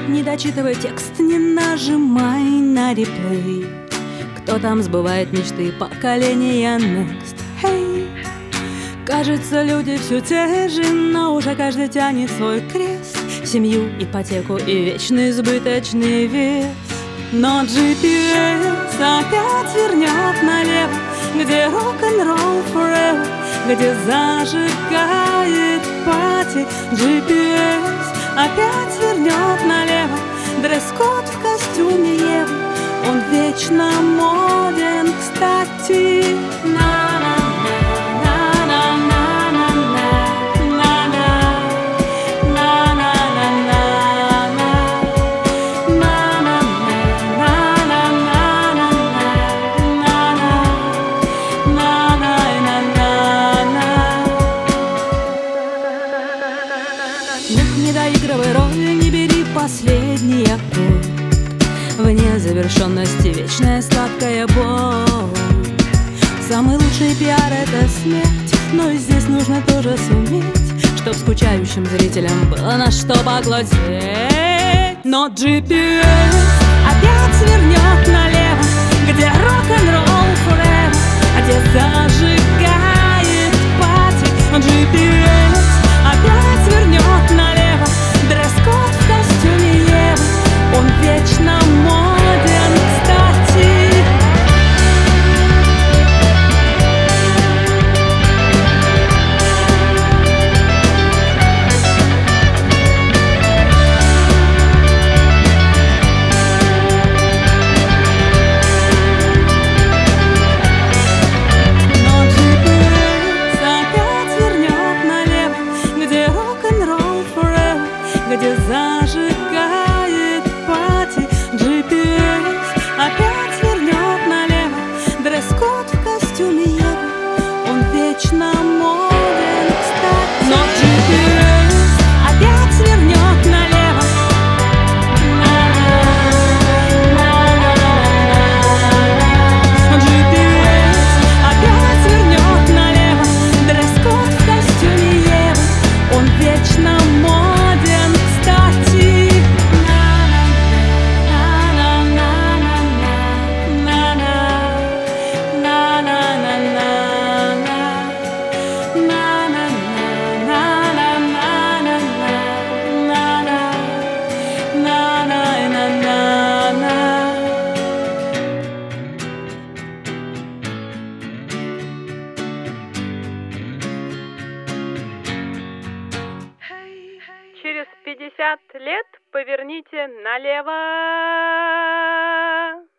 Не дочитывай текст, не нажимай на реплей. Кто там сбывает мечты поколения Next? Hey. Кажется, люди все те же, но уже каждый тянет свой крест. Семью, ипотеку и вечный избыточный вес. Но GPS опять вернет налево, где рок-н-ролл forever, где зажигает пати. GPS опять вернет налево, дресс-код в костюме Евы, он вечно моден, кстати. Не доигрывай роли, не бери последний аккорд. В незавершенности вечная сладкая боль. Самый лучший пиар — это смерть, но и здесь нужно тоже суметь, чтоб скучающим зрителям было на что поглазеть. Но GPS опять свернет налево, где рок-н-ролл forever, где зажигает пати. GPS опять свернет налево, дресс-код в костюме Евы, он вечно моден, кстати. Но GPS опять вернет налево, где рок-н-ролл forever, где зажигает пати. GPS опять вернет налево, дресс-код в костюме Евы, он вечно моден, кстати. Но GPS опять свернет налево. GPS опять свернет налево, дресс-код в костюме Евы, он вечно моден, кстати. Через 50 лет поверните налево.